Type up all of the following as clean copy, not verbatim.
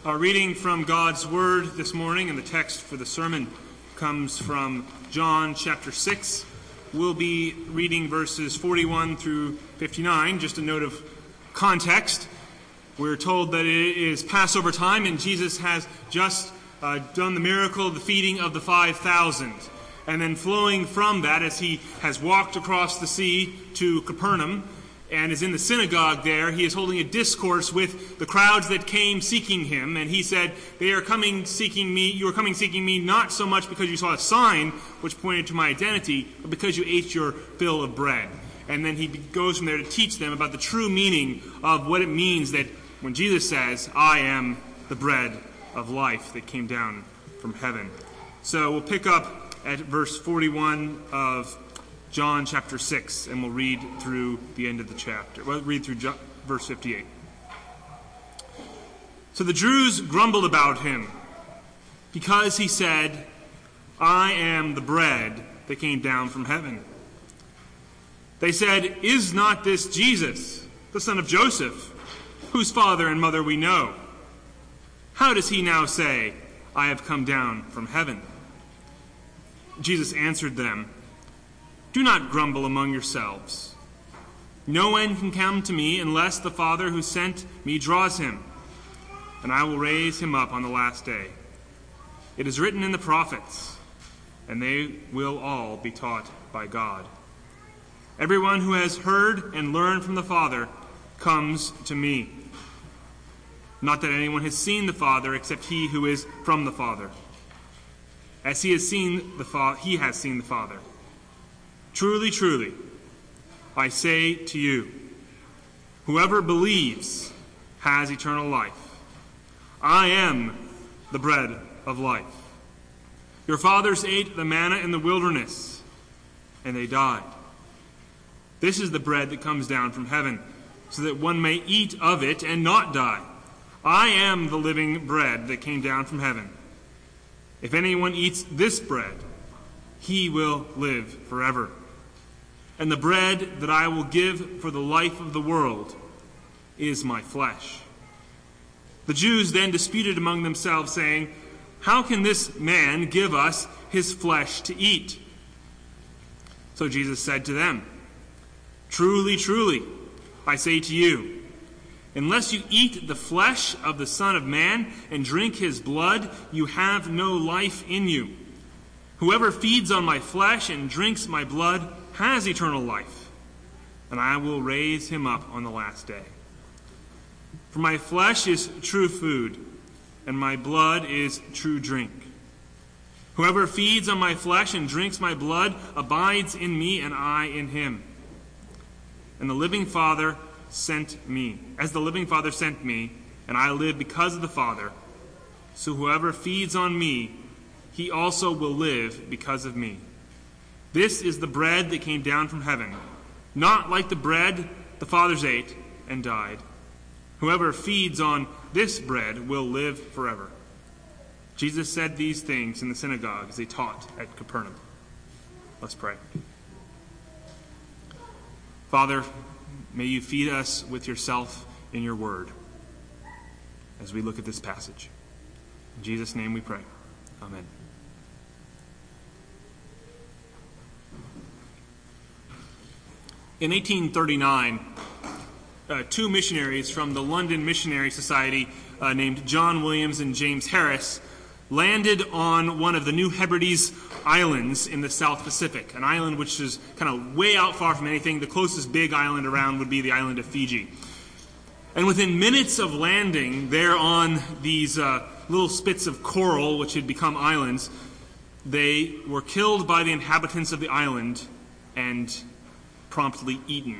Our reading from God's Word this morning, and the text for the sermon comes from John chapter 6. We'll be reading verses 41 through 59. Just a note of context. We're told that it is Passover time, and Jesus has just done the miracle of the feeding of the 5,000. And then flowing from that, as he has walked across the sea to Capernaum, and is in the synagogue there, he is holding a discourse with the crowds that came seeking him. And he said, "They are coming seeking me. You are coming seeking me not so much because you saw a sign which pointed to my identity, but because you ate your fill of bread." And then he goes from there to teach them about the true meaning of what it means that when Jesus says, "I am the bread of life that came down from heaven." So we'll pick up at verse 41 of John chapter 6, and we'll read through the end of the chapter. We'll read through verse 58. So the Jews grumbled about him because he said, "I am the bread that came down from heaven." They said, "Is not this Jesus, the son of Joseph, whose father and mother we know? How does he now say, 'I have come down from heaven'?" Jesus answered them, "Do not grumble among yourselves. No one can come to me unless the Father who sent me draws him, and I will raise him up on the last day. It is written in the prophets, and they will all be taught by God. Everyone who has heard and learned from the Father comes to me. Not that anyone has seen the Father except he who is from the Father. As he has seen he has seen the Father. Truly, truly, I say to you, whoever believes has eternal life. I am the bread of life. Your fathers ate the manna in the wilderness, and they died. This is the bread that comes down from heaven, so that one may eat of it and not die. I am the living bread that came down from heaven. If anyone eats this bread, he will live forever. And the bread that I will give for the life of the world is my flesh." The Jews then disputed among themselves, saying, "How can this man give us his flesh to eat?" So Jesus said to them, "Truly, truly, I say to you, unless you eat the flesh of the Son of Man and drink his blood, you have no life in you. Whoever feeds on my flesh and drinks my blood has eternal life, and I will raise him up on the last day. For my flesh is true food, and my blood is true drink. Whoever feeds on my flesh and drinks my blood abides in me, and I in him. And the living Father sent me, as the living Father sent me, and I live because of the Father. So whoever feeds on me, he also will live because of me. This is the bread that came down from heaven, not like the bread the fathers ate and died. Whoever feeds on this bread will live forever." Jesus said these things in the synagogue as they taught at Capernaum. Let's pray. Father, may you feed us with yourself in your word as we look at this passage. In Jesus' name we pray. Amen. In 1839, two missionaries from the London Missionary Society named John Williams and James Harris landed on one of the New Hebrides Islands in the South Pacific, an island which is kind of way out far from anything. The closest big island around would be the island of Fiji. And within minutes of landing there on these little spits of coral which had become islands, they were killed by the inhabitants of the island and promptly eaten.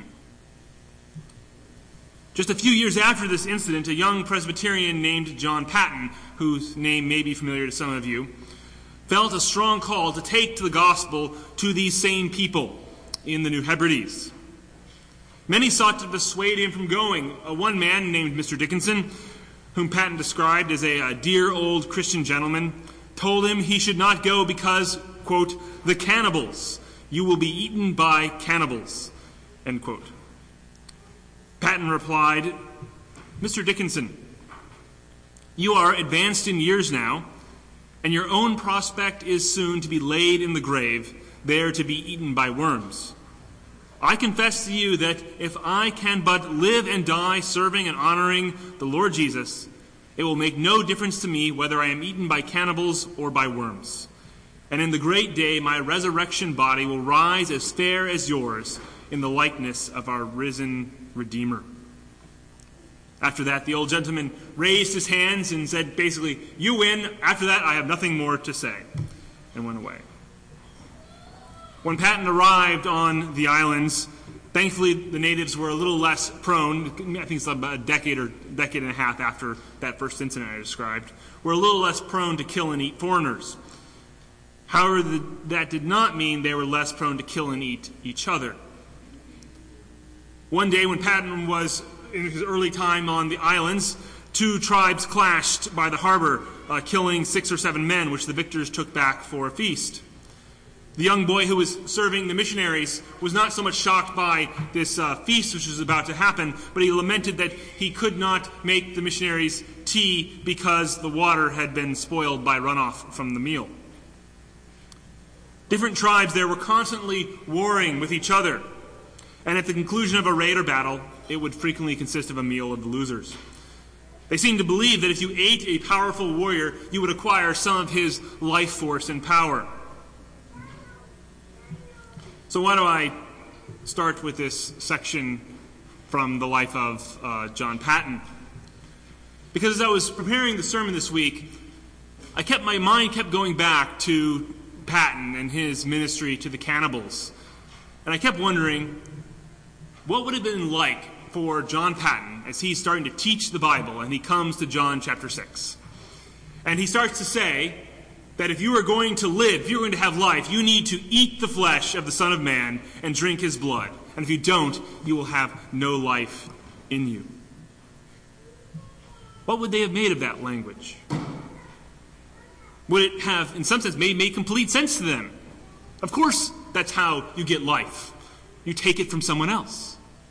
Just a few years after this incident, a young Presbyterian named John Paton, whose name may be familiar to some of you, felt a strong call to take the gospel to these same people in the New Hebrides. Many sought to dissuade him from going. One man named Mr. Dickinson, whom Paton described as a dear old Christian gentleman, told him he should not go because, quote, "the cannibals, you will be eaten by cannibals," end quote. Paton replied, "Mr. Dickinson, You are advanced in years now, and your own prospect is soon to be laid in the grave, there to be eaten by worms. I confess to you that if I can but live and die serving and honoring the Lord Jesus, it will make no difference to me whether I am eaten by cannibals or by worms. And in the great day my resurrection body will rise as fair as yours in the likeness of our risen Redeemer. After that, the old gentleman raised his hands and said, basically, you win. After that, I have nothing more to say, and went away. When Patton arrived on the islands, thankfully the natives were a little less prone, I think it's about a decade and a half after that first incident I described, were a little less prone to kill and eat foreigners. However, that did not mean they were less prone to kill and eat each other. One day when Patton was in his early time on the islands, two tribes clashed by the harbor, killing 6 or 7 men, which the victors took back for a feast. The young boy who was serving the missionaries was not so much shocked by this feast which was about to happen, but he lamented that he could not make the missionaries tea because the water had been spoiled by runoff from the meal. Different tribes there were constantly warring with each other, and at the conclusion of a raid or battle, it would frequently consist of a meal of the losers. They seemed to believe that if you ate a powerful warrior, you would acquire some of his life force and power. So why do I start with this section from the life of John Patton? Because as I was preparing the sermon this week, my mind kept going back to Patton and his ministry to the cannibals. And I kept wondering, what would it have been like for John Patton as he's starting to teach the Bible and he comes to John chapter 6. And he starts to say that if you are going to live, if you're going to have life, you need to eat the flesh of the Son of Man and drink his blood. And if you don't, you will have no life in you. What would they have made of that language? Would it have, in some sense, made complete sense to them? Of course, that's how you get life. You take it from someone else.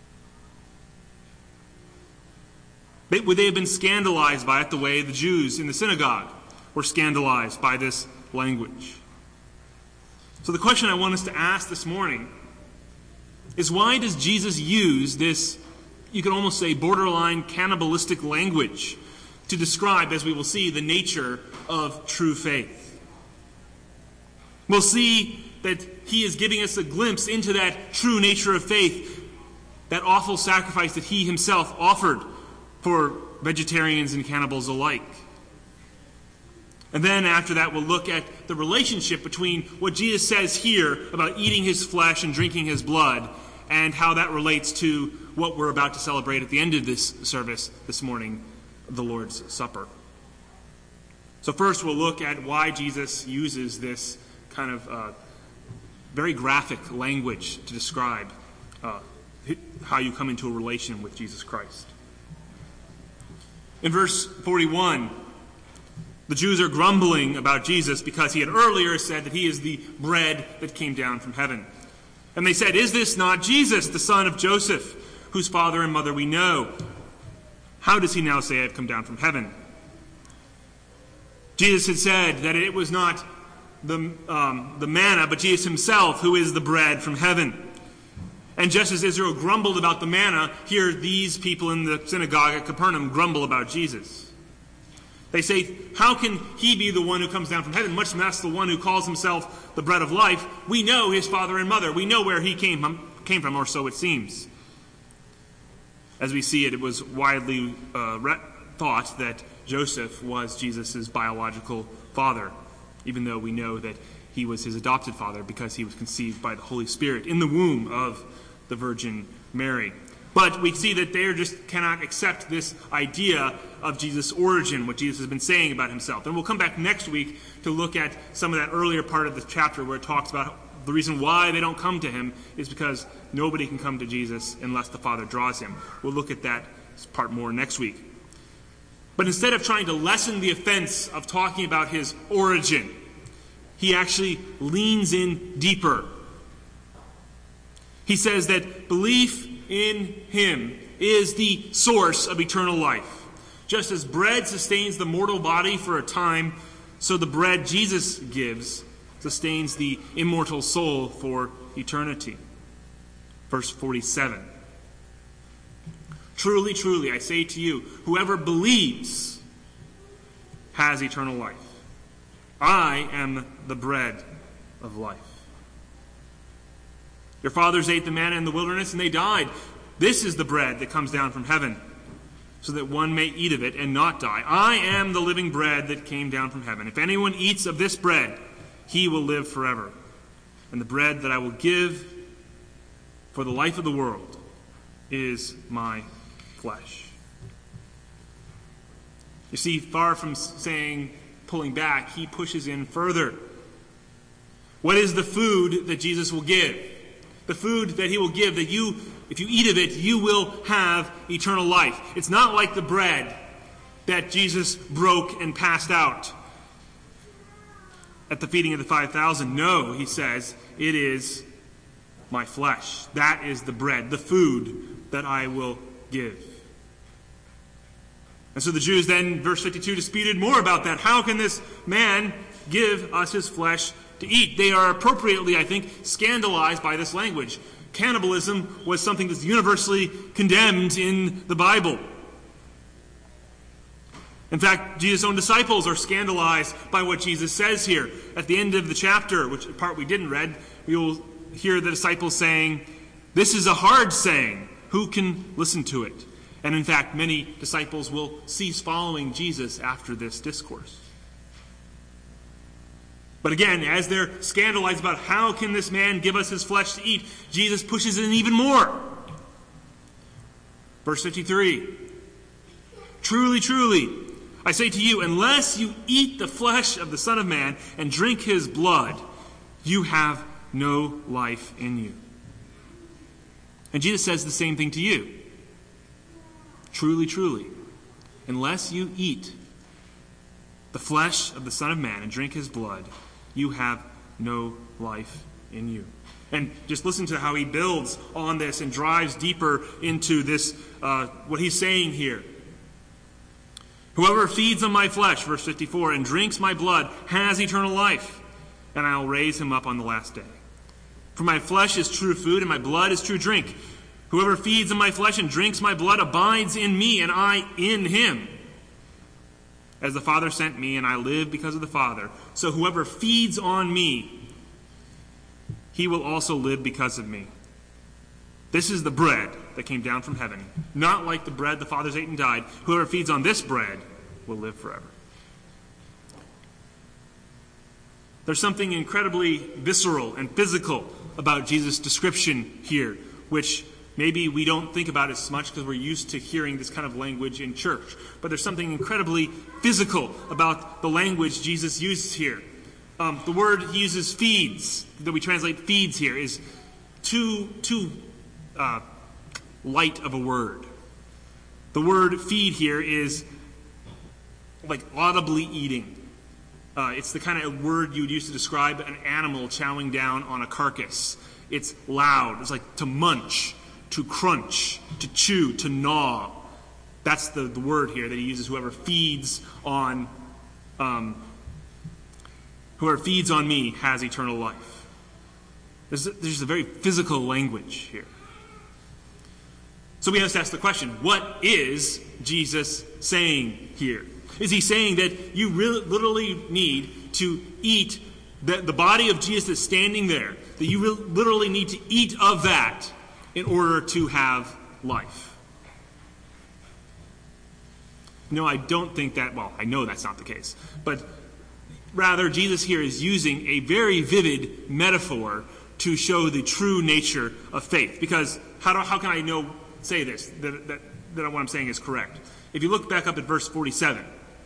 Would they have been scandalized by it the way the Jews in the synagogue were scandalized by this language? So the question I want us to ask this morning is, why does Jesus use this, you could almost say, borderline cannibalistic language to describe, as we will see, the nature of true faith? We'll see that he is giving us a glimpse into that true nature of faith, that awful sacrifice that he himself offered for vegetarians and cannibals alike. And then after that, we'll look at the relationship between what Jesus says here about eating his flesh and drinking his blood, and how that relates to what we're about to celebrate at the end of this service this morning, the Lord's Supper. So first we'll look at why Jesus uses this kind of very graphic language to describe how you come into a relation with Jesus Christ. In verse 41, the Jews are grumbling about Jesus because he had earlier said that he is the bread that came down from heaven. And they said, "Is this not Jesus, the son of Joseph, whose father and mother we know? How does he now say, I have come down from heaven?" Jesus had said that it was not the manna, but Jesus himself who is the bread from heaven. And just as Israel grumbled about the manna, here these people in the synagogue at Capernaum grumble about Jesus. They say, how can he be the one who comes down from heaven, much less the one who calls himself the bread of life? We know his father and mother. We know where he came from, or so it seems. As we see it, it was widely thought that Joseph was Jesus' biological father, even though we know that he was his adopted father because he was conceived by the Holy Spirit in the womb of the Virgin Mary. But we see that they just cannot accept this idea of Jesus' origin, what Jesus has been saying about himself. And we'll come back next week to look at some of that earlier part of the chapter where it talks about the reason why they don't come to him is because nobody can come to Jesus unless the Father draws him. We'll look at that part more next week. But instead of trying to lessen the offense of talking about his origin, he actually leans in deeper. He says that belief in him is the source of eternal life. Just as bread sustains the mortal body for a time, so the bread Jesus gives sustains the immortal soul for eternity. Verse 47. Truly, truly, I say to you, whoever believes has eternal life. I am the bread of life. Your fathers ate the manna in the wilderness and they died. This is the bread that comes down from heaven, so that one may eat of it and not die. I am the living bread that came down from heaven. If anyone eats of this bread, he will live forever. And the bread that I will give for the life of the world is my flesh. You see, far from saying, pulling back, he pushes in further. What is the food that Jesus will give? The food that he will give, that you, if you eat of it, you will have eternal life. It's not like the bread that Jesus broke and passed out at the feeding of the 5,000. No, he says, it is my flesh. That is the bread, the food that I will give. And so the Jews then, verse 52, disputed more about that. How can this man give us his flesh to eat? They are appropriately, I think, scandalized by this language. Cannibalism was something that's universally condemned in the Bible. In fact, Jesus' own disciples are scandalized by what Jesus says here. At the end of the chapter, which part we didn't read, we will hear the disciples saying, "This is a hard saying. Who can listen to it?" And in fact, many disciples will cease following Jesus after this discourse. But again, as they're scandalized about how can this man give us his flesh to eat, Jesus pushes in even more. Verse 53. Truly, truly, I say to you, unless you eat the flesh of the Son of Man and drink his blood, you have no life in you. And Jesus says the same thing to you. Truly, truly, unless you eat the flesh of the Son of Man and drink his blood, you have no life in you. And just listen to how he builds on this and drives deeper into this, what he's saying here. Whoever feeds on my flesh, verse 54, and drinks my blood has eternal life, and I will raise him up on the last day. For my flesh is true food, and my blood is true drink. Whoever feeds on my flesh and drinks my blood abides in me, and I in him. As the Father sent me, and I live because of the Father, so whoever feeds on me, he will also live because of me. This is the bread that came down from heaven, not like the bread the fathers ate and died. Whoever feeds on this bread will live forever. There's something incredibly visceral and physical about Jesus' description here, which maybe we don't think about as much because we're used to hearing this kind of language in church. But there's something incredibly physical about the language Jesus uses here. The word he uses, feeds, that we translate feeds here, is too light of a word. The word feed here is like audibly eating. It's the kind of word you would use to describe an animal chowing down on a carcass. It's loud. It's like to munch, to crunch, to chew, to gnaw. That's the word here that he uses. Whoever feeds on me has eternal life. There's a very physical language here. So we have to ask the question, what is Jesus saying here? Is he saying that you literally need to eat the body of Jesus that's standing there, that you literally need to eat of that in order to have life? No, I don't think that, well, I know that's not the case. But rather, Jesus here is using a very vivid metaphor to show the true nature of faith. Because how can I say this, that what I'm saying is correct? If you look back up at verse 47,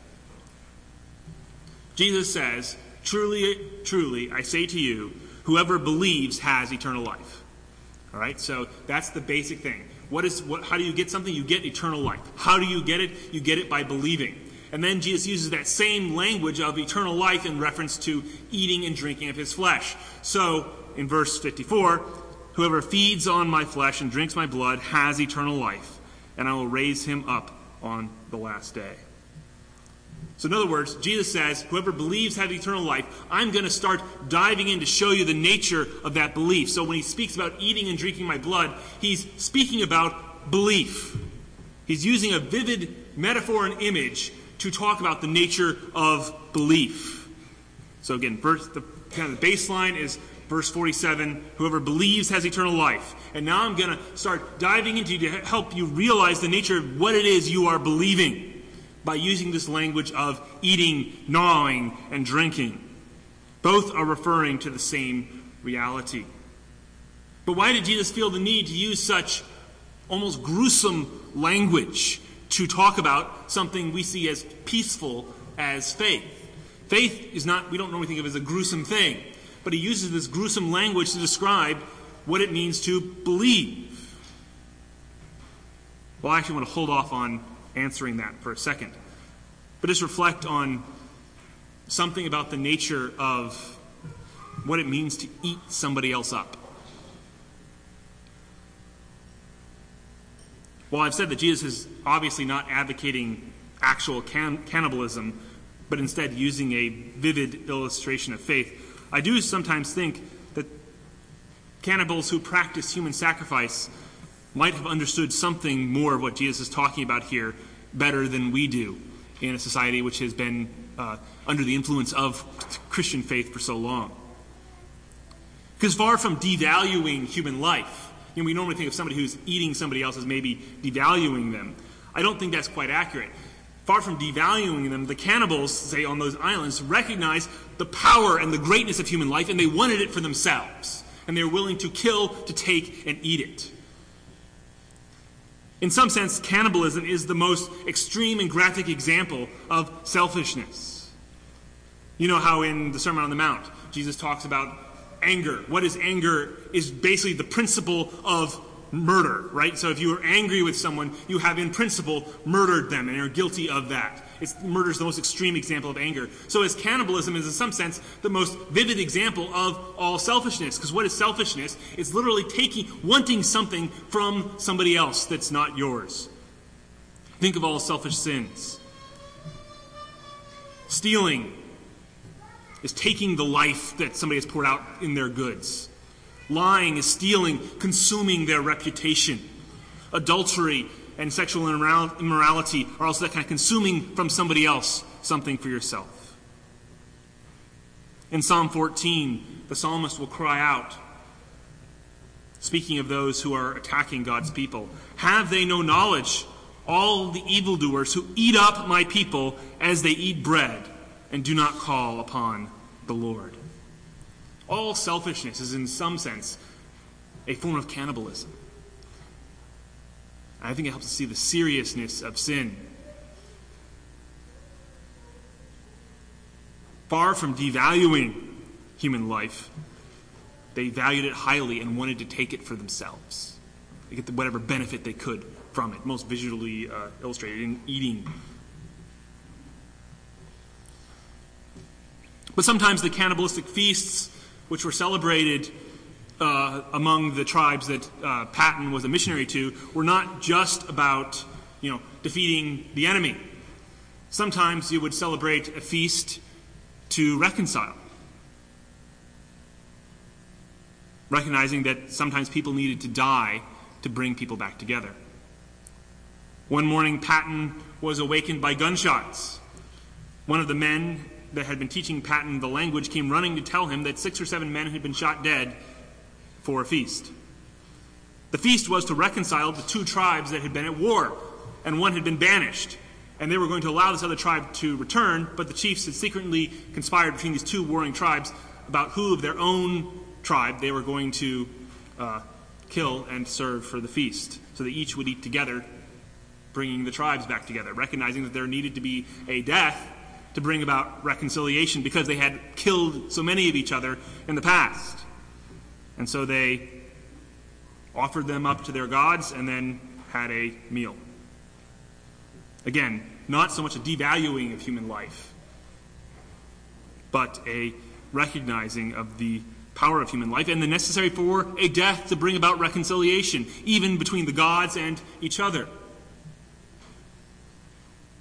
Jesus says, truly, truly, I say to you, whoever believes has eternal life. All right, so that's the basic thing. How do you get something? You get eternal life. How do you get it? You get it by believing. And then Jesus uses that same language of eternal life in reference to eating and drinking of his flesh. So, in verse 54, whoever feeds on my flesh and drinks my blood has eternal life, and I will raise him up on the last day. So in other words, Jesus says, whoever believes has eternal life. I'm going to start diving in to show you the nature of that belief. So when he speaks about eating and drinking my blood, he's speaking about belief. He's using a vivid metaphor and image to talk about the nature of belief. So again, the baseline is verse 47, whoever believes has eternal life. And now I'm going to start diving into you to help you realize the nature of what it is you are believing by using this language of eating, gnawing, and drinking. Both are referring to the same reality. But why did Jesus feel the need to use such almost gruesome language to talk about something we see as peaceful as faith? Faith is not, we don't normally think of it as a gruesome thing, but he uses this gruesome language to describe what it means to believe. Well, I actually want to hold off on answering that for a second, but just reflect on something about the nature of what it means to eat somebody else up. Well, I've said that Jesus is obviously not advocating actual cannibalism, but instead using a vivid illustration of faith. I do sometimes think that cannibals who practice human sacrifice might have understood something more of what Jesus is talking about here better than we do in a society which has been under the influence of Christian faith for so long. Because far from devaluing human life, we normally think of somebody who's eating somebody else as maybe devaluing them. I don't think that's quite accurate. Far from devaluing them, the cannibals, say on those islands, recognized the power and the greatness of human life, and they wanted it for themselves. And they were willing to kill, to take, and eat it. In some sense, cannibalism is the most extreme and graphic example of selfishness. You know how in the Sermon on the Mount, Jesus talks about anger. What is anger? Is basically the principle of murder, right? So if you are angry with someone, you have in principle murdered them and are guilty of that. Murder is the most extreme example of anger. So as cannibalism is in some sense the most vivid example of all selfishness. Because what is selfishness? It's literally wanting something from somebody else that's not yours. Think of all selfish sins. Stealing is taking the life that somebody has poured out in their goods. Lying is stealing, consuming their reputation. Adultery and sexual immorality are also that kind of consuming from somebody else something for yourself. In Psalm 14, the psalmist will cry out, speaking of those who are attacking God's people, "Have they no knowledge, all the evildoers who eat up my people as they eat bread, and do not call upon the Lord?" All selfishness is in some sense a form of cannibalism. I think it helps us see the seriousness of sin. Far from devaluing human life, they valued it highly and wanted to take it for themselves. They get whatever benefit they could from it, most visually illustrated in eating. But sometimes the cannibalistic feasts, which were celebrated among the tribes that Patton was a missionary to, were not just about, defeating the enemy. Sometimes you would celebrate a feast to reconcile, recognizing that sometimes people needed to die to bring people back together. One morning, Patton was awakened by gunshots. One of the men that had been teaching Patton the language came running to tell him that 6 or 7 men had been shot dead for a feast. The feast was to reconcile the 2 tribes that had been at war, and one had been banished. And they were going to allow this other tribe to return, but the chiefs had secretly conspired between these 2 warring tribes about who of their own tribe they were going to kill and serve for the feast. So they each would eat together, bringing the tribes back together, recognizing that there needed to be a death to bring about reconciliation because they had killed so many of each other in the past. And so they offered them up to their gods and then had a meal. Again, not so much a devaluing of human life, but a recognizing of the power of human life and the necessary for a death to bring about reconciliation, even between the gods and each other.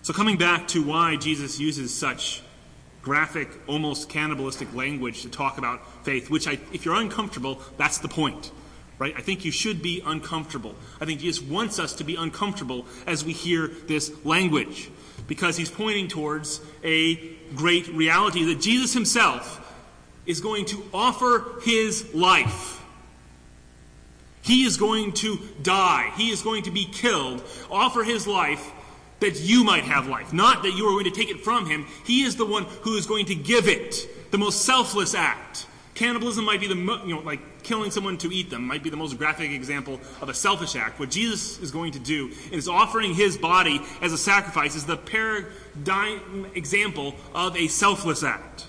So coming back to why Jesus uses such graphic, almost cannibalistic language to talk about faith, which if you're uncomfortable, that's the point, right? I think you should be uncomfortable. I think Jesus wants us to be uncomfortable as we hear this language, because he's pointing towards a great reality that Jesus himself is going to offer his life. He is going to die. He is going to be killed, offer his life that you might have life. Not that you are going to take it from him. He is the one who is going to give it. The most selfless act. Cannibalism might be like killing someone to eat them, might be the most graphic example of a selfish act. What Jesus is going to do is offering his body as a sacrifice is the paradigm example of a selfless act.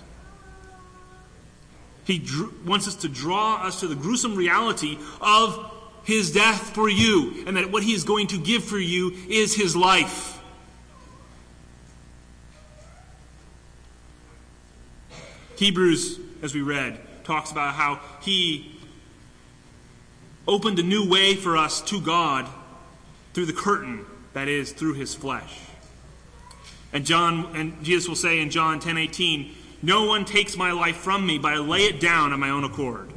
He wants us to draw us to the gruesome reality of his death for you, and that what he is going to give for you is his life. Hebrews, as we read, talks about how he opened a new way for us to God through the curtain, that is, through his flesh. And Jesus will say in John 10:18, "No one takes my life from me, but I lay it down on my own accord."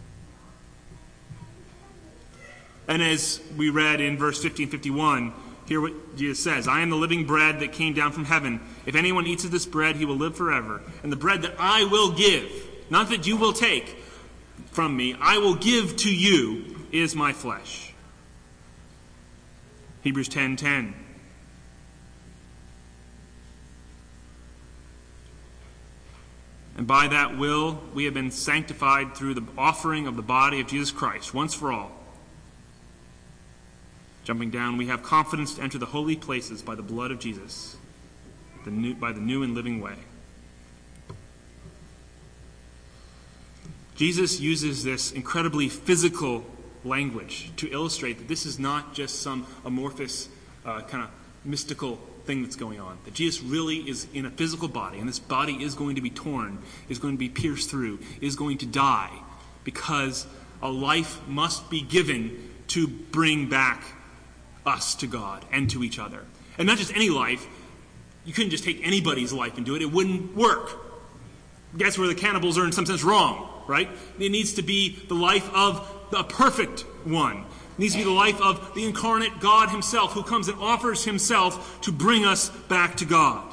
And as we read in verse 50 and 51, hear what Jesus says, "I am the living bread that came down from heaven. If anyone eats of this bread, he will live forever. And the bread that I will give, not that you will take from me, I will give to you, is my flesh." Hebrews 10:10. "And by that will we have been sanctified through the offering of the body of Jesus Christ, once for all." Jumping down, "We have confidence to enter the holy places by the blood of Jesus, by the new and living way." Jesus uses this incredibly physical language to illustrate that this is not just some amorphous kind of mystical thing that's going on. That Jesus really is in a physical body, and this body is going to be torn, is going to be pierced through, is going to die, because a life must be given to bring back us to God and to each other. And not just any life. You couldn't just take anybody's life and do it. It wouldn't work. That's where the cannibals are in some sense wrong, right? It needs to be the life of the perfect one. It needs to be the life of the incarnate God himself, who comes and offers himself to bring us back to God.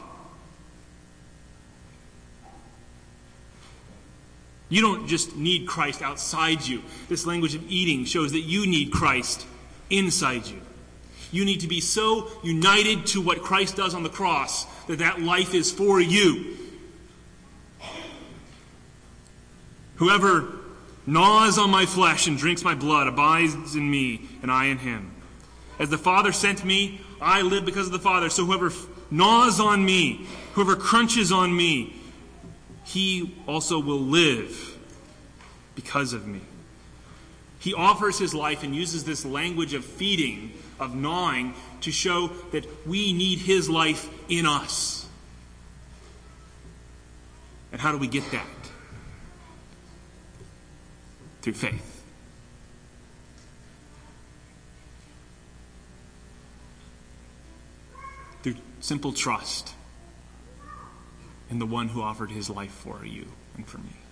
You don't just need Christ outside you. This language of eating shows that you need Christ inside you. You need to be so united to what Christ does on the cross that that life is for you. "Whoever gnaws on my flesh and drinks my blood abides in me, and I in him. As the Father sent me, I live because of the Father. So whoever gnaws on me, whoever crunches on me, he also will live because of me." He offers his life and uses this language of feeding, of gnawing, to show that we need his life in us. And how do we get that? Through faith. Through simple trust in the one who offered his life for you and for me.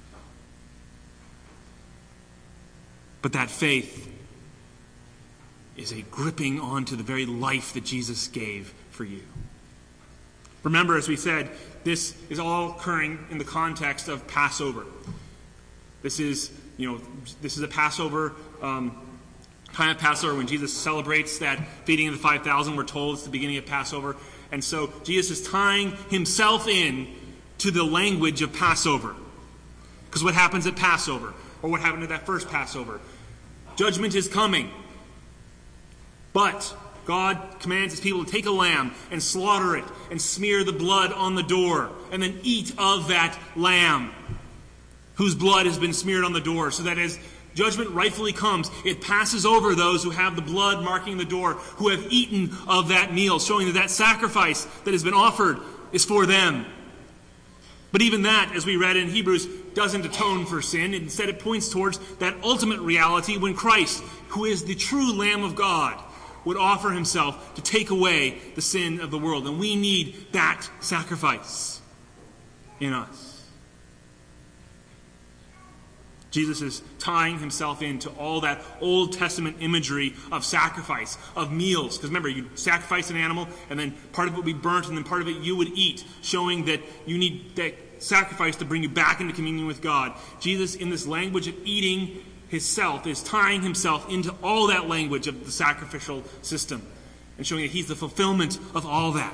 But that faith is a gripping onto the very life that Jesus gave for you. Remember, as we said, this is all occurring in the context of Passover. This is a Passover, time of Passover when Jesus celebrates that feeding of the 5,000. We're told it's the beginning of Passover. And so Jesus is tying himself in to the language of Passover. Because what happens at Passover, or what happened at that first Passover? Judgment is coming. But God commands his people to take a lamb and slaughter it and smear the blood on the door and then eat of that lamb whose blood has been smeared on the door, so that as judgment rightfully comes, it passes over those who have the blood marking the door, who have eaten of that meal, showing that that sacrifice that has been offered is for them. But even that, as we read in Hebrews, doesn't atone for sin. Instead, it points towards that ultimate reality when Christ, who is the true Lamb of God, would offer himself to take away the sin of the world. And we need that sacrifice in us. Jesus is tying himself into all that Old Testament imagery of sacrifice, of meals. Because remember, you sacrifice an animal, and then part of it would be burnt, and then part of it you would eat, showing that you need that sacrifice to bring you back into communion with God. Jesus, in this language of eating himself, is tying himself into all that language of the sacrificial system, and showing that he's the fulfillment of all that.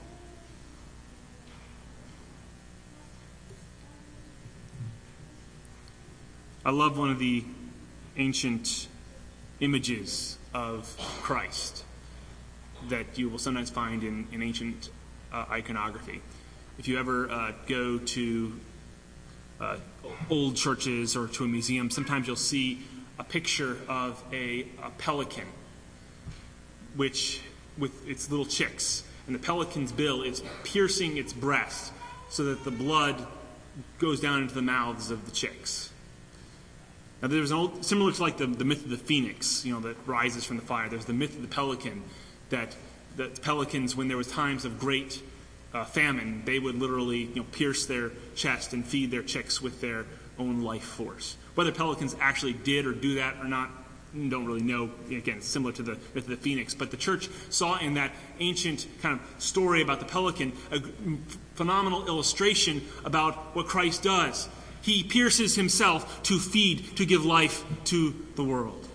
I love one of the ancient images of Christ that you will sometimes find in ancient iconography. If you ever go to old churches or to a museum, sometimes you'll see a picture of a pelican, which with its little chicks, and the pelican's bill is piercing its breast so that the blood goes down into the mouths of the chicks. Now, there's an old, similar to like the myth of the phoenix, that rises from the fire. There's the myth of the pelican, that the pelicans, when there was times of great famine, they would literally pierce their chest and feed their chicks with their own life force. Whether pelicans actually did or do that or not, don't really know. Again, it's similar to the myth of the phoenix. But the church saw in that ancient kind of story about the pelican a phenomenal illustration about what Christ does. He pierces himself to feed, to give life to the world.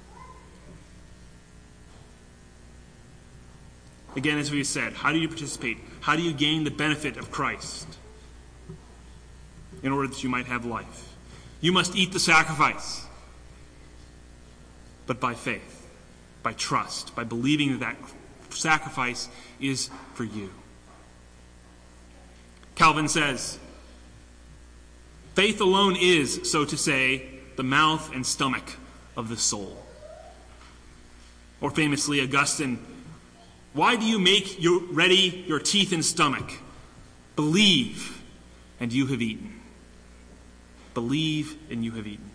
Again, as we said, how do you participate? How do you gain the benefit of Christ in order that you might have life? You must eat the sacrifice, but by faith, by trust, by believing that that sacrifice is for you. Calvin says, faith alone is, so to say, the mouth and stomach of the soul. Or famously, Augustine, why do you make ready your teeth and stomach? Believe, and you have eaten. Believe, and you have eaten.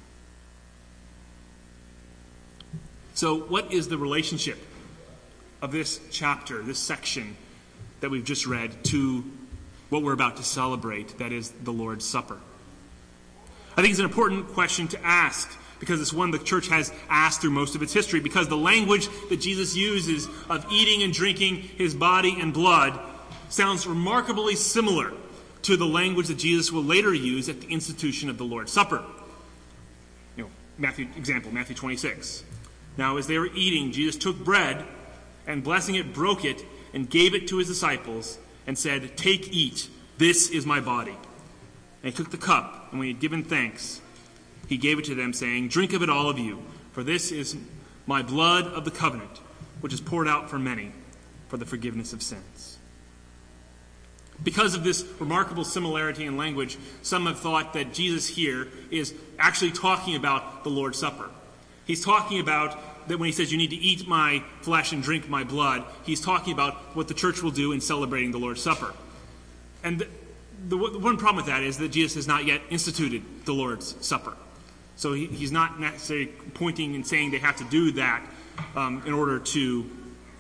So what is the relationship of this chapter, this section that we've just read, to what we're about to celebrate, that is the Lord's Supper? I think it's an important question to ask, because it's one the church has asked through most of its history, because the language that Jesus uses of eating and drinking his body and blood sounds remarkably similar to the language that Jesus will later use at the institution of the Lord's Supper. Matthew 26. Now, as they were eating, Jesus took bread, and blessing it, broke it, and gave it to his disciples, and said, "Take, eat, this is my body." And he took the cup, and when he had given thanks, he gave it to them, saying, "Drink of it, all of you, for this is my blood of the covenant, which is poured out for many for the forgiveness of sins." Because of this remarkable similarity in language, some have thought that Jesus here is actually talking about the Lord's Supper. He's talking about that when he says you need to eat my flesh and drink my blood, he's talking about what the church will do in celebrating the Lord's Supper. And the one problem with that is that Jesus has not yet instituted the Lord's Supper. So he's not necessarily pointing and saying they have to do that in order to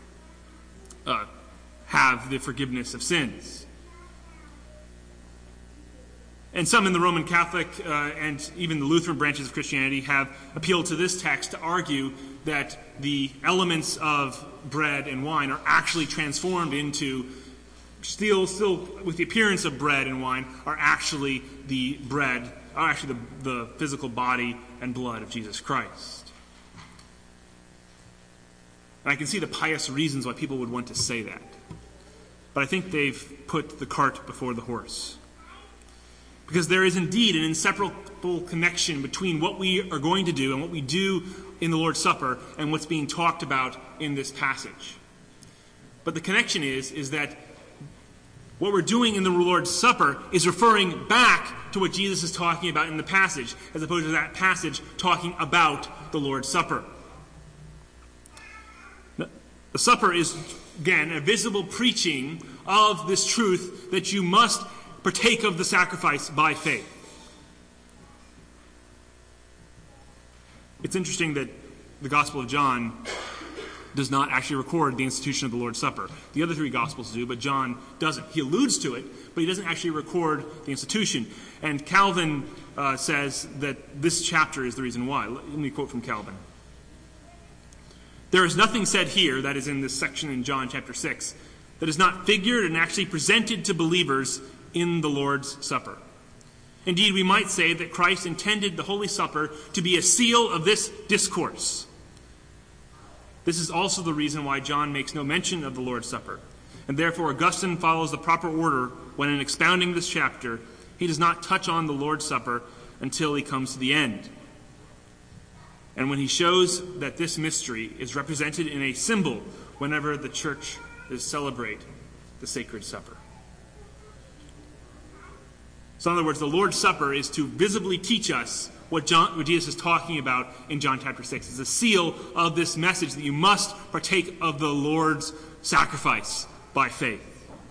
have the forgiveness of sins. And some in the Roman Catholic and even the Lutheran branches of Christianity have appealed to this text to argue that the elements of bread and wine are actually transformed into, still with the appearance of bread and wine, are actually the physical body and blood of Jesus Christ. And I can see the pious reasons why people would want to say that. But I think they've put the cart before the horse. Because there is indeed an inseparable connection between what we are going to do and what we do in the Lord's Supper and what's being talked about in this passage. But the connection is that what we're doing in the Lord's Supper is referring back to what Jesus is talking about in the passage, as opposed to that passage talking about the Lord's Supper. The supper is, again, a visible preaching of this truth that you must partake of the sacrifice by faith. It's interesting that the Gospel of John does not actually record the institution of the Lord's Supper. The other three Gospels do, but John doesn't. He alludes to it, but he doesn't actually record the institution. And Calvin says that this chapter is the reason why. Let me quote from Calvin. "There is nothing said here," that is in this section in John chapter 6, "that is not figured and actually presented to believers in the Lord's Supper. Indeed, we might say that Christ intended the Holy Supper to be a seal of this discourse. This is also the reason why John makes no mention of the Lord's Supper, and therefore Augustine follows the proper order when in expounding this chapter, he does not touch on the Lord's Supper until he comes to the end. And when he shows that this mystery is represented in a symbol whenever the church is celebrate the sacred supper." So in other words, the Lord's Supper is to visibly teach us what Jesus is talking about in John chapter 6. It's a seal of this message that you must partake of the Lord's sacrifice by faith.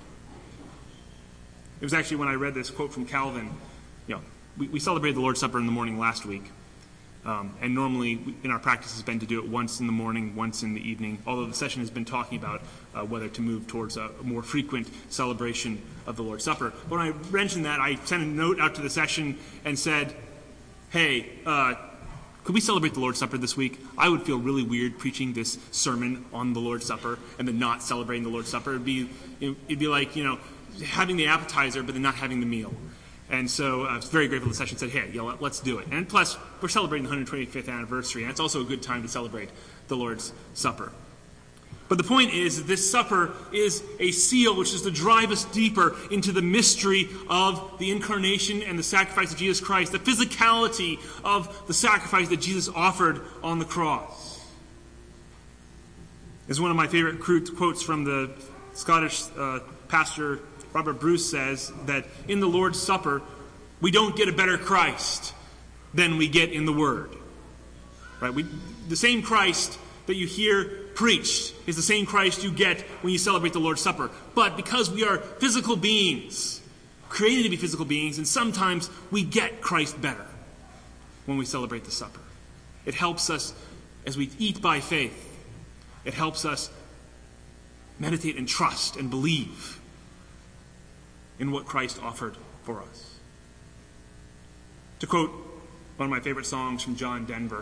It was actually when I read this quote from Calvin, we celebrated the Lord's Supper in the morning last week. And normally in our practice has been to do it once in the morning, once in the evening, although the session has been talking about whether to move towards a more frequent celebration of the Lord's Supper. When I mentioned that, I sent a note out to the session and said, hey, could we celebrate the Lord's Supper this week? I would feel really weird preaching this sermon on the Lord's Supper and then not celebrating the Lord's Supper. It'd be like, having the appetizer but then not having the meal. And so I was very grateful the session said, hey, let's do it. And plus, we're celebrating the 125th anniversary, and it's also a good time to celebrate the Lord's Supper. But the point is that this supper is a seal which is to drive us deeper into the mystery of the incarnation and the sacrifice of Jesus Christ, the physicality of the sacrifice that Jesus offered on the cross. As one of my favorite quotes from the Scottish pastor Robert Bruce says, that in the Lord's Supper, we don't get a better Christ than we get in the Word. Right? The same Christ that you hear preached is the same Christ you get when you celebrate the Lord's Supper. But because we are physical beings, created to be physical beings, and sometimes we get Christ better when we celebrate the supper. It helps us as we eat by faith. It helps us meditate and trust and believe in what Christ offered for us. To quote one of my favorite songs from John Denver,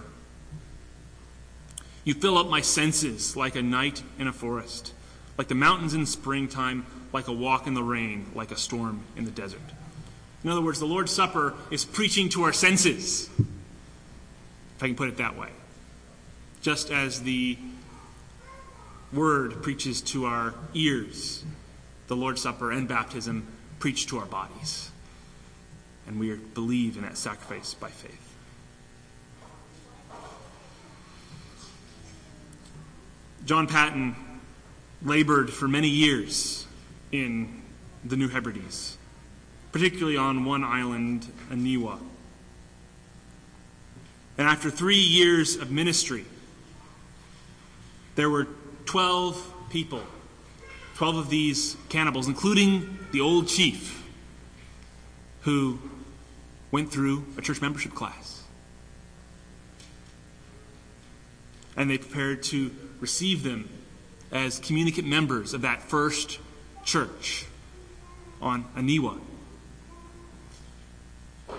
"You fill up my senses like a night in a forest, like the mountains in springtime, like a walk in the rain, like a storm in the desert." In other words, the Lord's Supper is preaching to our senses, if I can put it that way. Just as the Word preaches to our ears, the Lord's Supper and baptism preach to our bodies. And we believe in that sacrifice by faith. John Paton labored for many years in the New Hebrides, particularly on one island, Aniwa. And after 3 years of ministry, there were 12 people, 12 of these cannibals, including the old chief, who went through a church membership class. And they prepared to receive them as communicant members of that first church on Aniwa. Let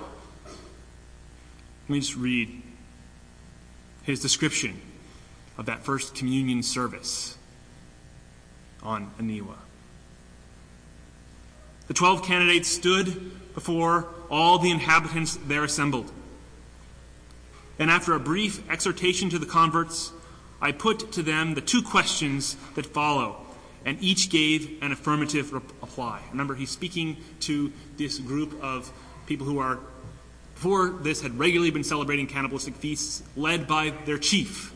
me just read his description of that first communion service on Aniwa. The 12 candidates stood before all the inhabitants there assembled. And after a brief exhortation to the converts, I put to them the 2 questions that follow, and each gave an affirmative reply. Remember, he's speaking to this group of people who are, before this, had regularly been celebrating cannibalistic feasts, led by their chief.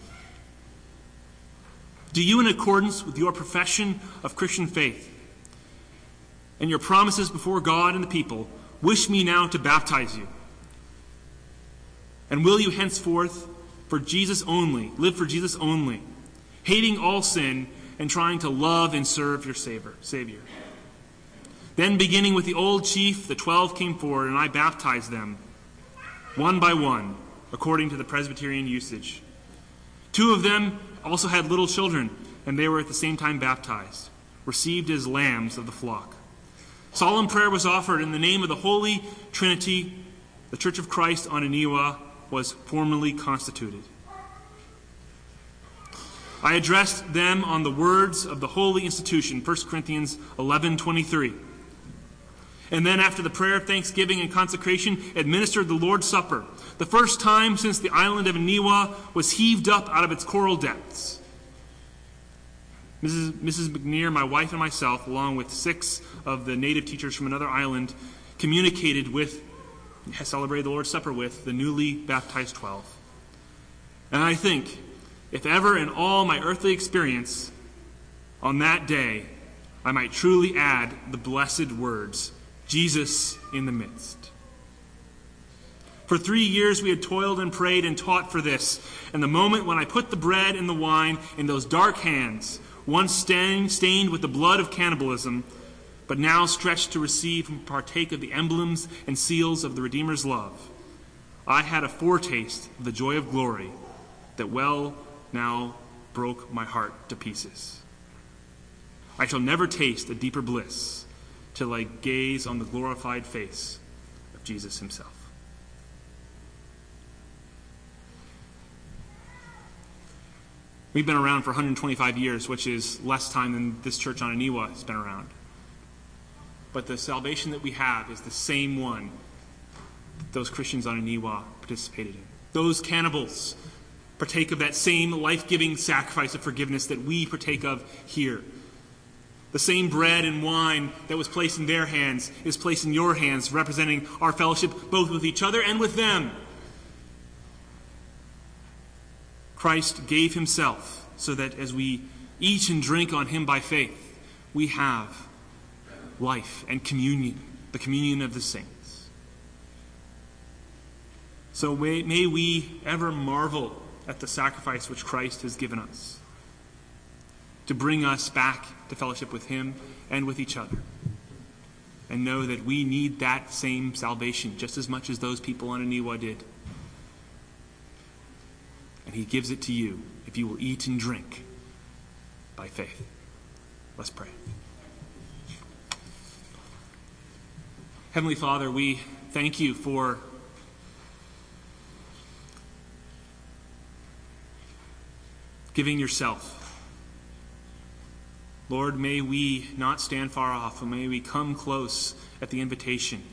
"Do you, in accordance with your profession of Christian faith and your promises before God and the people, wish me now to baptize you? And will you henceforth for Jesus only, live for Jesus only, hating all sin and trying to love and serve your Savior?" Then, beginning with the old chief, the 12 came forward, and I baptized them, one by one, according to the Presbyterian usage. 2 of them also had little children, and they were at the same time baptized, received as lambs of the flock. Solemn prayer was offered in the name of the Holy Trinity. The Church of Christ on Aniwa was formally constituted. I addressed them on the words of the holy institution, 1 Corinthians 11:23. And then after the prayer of thanksgiving and consecration, administered the Lord's Supper, the first time since the island of Aniwa was heaved up out of its coral depths. Mrs. McNear, my wife, and myself, along with 6 of the native teachers from another island, celebrated the Lord's Supper with the newly baptized 12. And I think, if ever in all my earthly experience, on that day, I might truly add the blessed words, Jesus in the midst. For 3 years we had toiled and prayed and taught for this, and the moment when I put the bread and the wine in those dark hands, once stained with the blood of cannibalism, but now stretched to receive and partake of the emblems and seals of the Redeemer's love, I had a foretaste of the joy of glory that now broke my heart to pieces. I shall never taste a deeper bliss till I gaze on the glorified face of Jesus himself. We've been around for 125 years, which is less time than this church on Aniwa has been around. But the salvation that we have is the same one that those Christians on Aniwa participated in. Those cannibals partake of that same life-giving sacrifice of forgiveness that we partake of here. The same bread and wine that was placed in their hands is placed in your hands, representing our fellowship both with each other and with them. Christ gave himself so that as we eat and drink on him by faith, we have life and communion, the communion of the saints. So may we ever marvel at the sacrifice which Christ has given us to bring us back to fellowship with him and with each other, and know that we need that same salvation just as much as those people on Aniwa did. And he gives it to you if you will eat and drink by faith. Let's pray. Heavenly Father, we thank you for giving yourself. Lord, may we not stand far off, but may we come close at the invitation.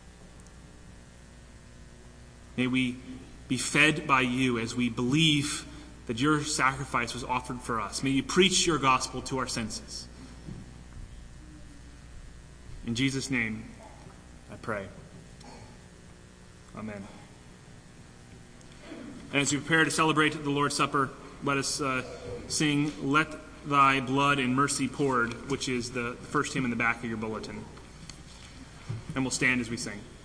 May we be fed by you as we believe that your sacrifice was offered for us. May you preach your gospel to our senses. In Jesus' name, I pray. Amen. And as we prepare to celebrate the Lord's Supper, let us sing Let Thy Blood in Mercy Poured, which is the first hymn in the back of your bulletin. And we'll stand as we sing.